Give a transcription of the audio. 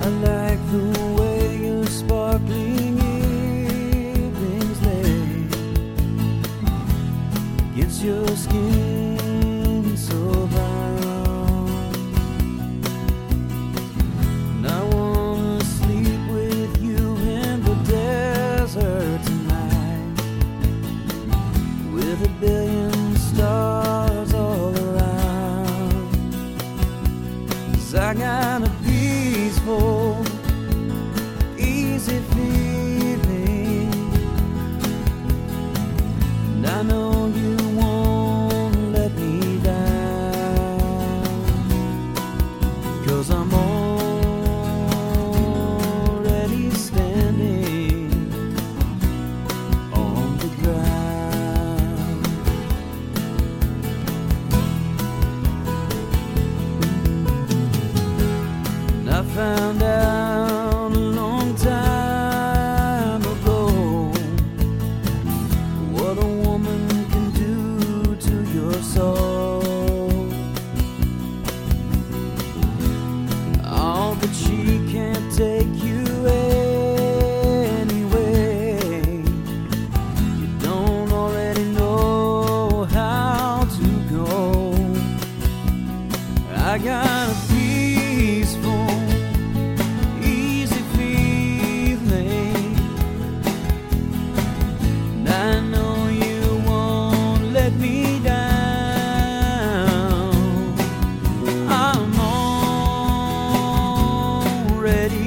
like the way your sparkling earrings lay against your skin so brown. And I wanna sleep with you in the desert tonight, with a billion stars all around. 'Cause I got a peaceful, easy feeling, and I know you won't let me down, 'cause I'm already standing on the ground. And I found out a long time ago what a woman can do to your soul. Oh, but she can't take you anyway. You don't already know how to go. I got a peaceful, easy feeling, and I know you won't let me down. I'm already